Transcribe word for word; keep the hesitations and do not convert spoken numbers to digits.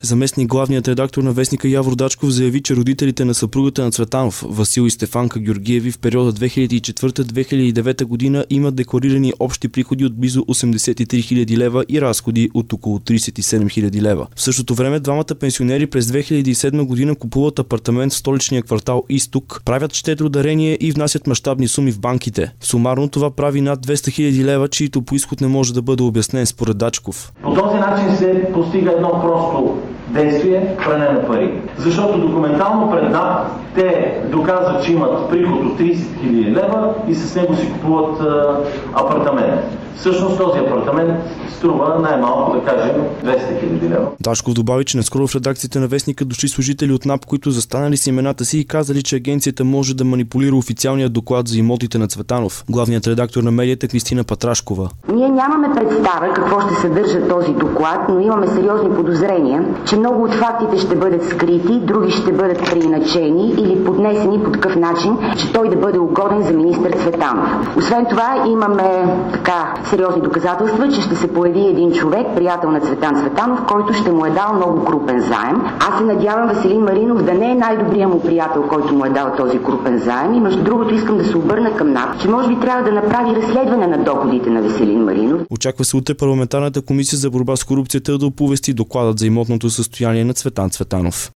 Заместник главният редактор на вестника Явор Дачков заяви, че родителите на съпругата на Цветанов, Васил и Стефанка Георгиеви, в периода две хиляди и четвърта до две хиляди и девета година имат декларирани общи приходи от близо осемдесет и три хиляди лева и разходи от около тридесет и седем хиляди лева. В същото време двамата пенсионери през две хиляди и седма година купуват апартамент в столичния квартал Изток, правят щедро дарение и внасят мащабни суми в банките. Сумарно това прави над двеста хиляди лева, чието произход не може да бъде обяснен според Дачков. По този начин се постига едно просто действие – пране на пари. Защото документално пред НАП те доказват, че имат приход от тридесет хиляди лева и с него си купуват а, апартамент. Всъщност този апартамент струва най-малко, да кажем, двеста хиляди лева. Дашков добави, че наскоро в редакцията на вестника дошли служители от НАП, които застанали с имената си и казали, че агенцията може да манипулира официалния доклад за имотите на Цветанов. Главният редактор на медията Кристина Патрашкова. Ние нямаме представа какво ще съдържа този доклад, но имаме сериозни подозрения, че много от фактите ще бъдат скрити, други ще бъдат преиначени или поднесени по такъв начин, че той да бъде угоден за министър Цветанов. Освен това имаме така сериозни доказателства, че ще се появи един човек, приятел на Цветан Цветанов, който ще му е дал много крупен заем. Аз се надявам Веселин Маринов да не е най-добрият му приятел, който му е дал този крупен заем. И между другото искам да се обърна към НАП, че може би трябва да направи разследване на доходите на Веселин Маринов. Очаква се утре парламентарната комисия за борба с корупцията да оповести докладът за имотното състояние на Цветан Цветанов.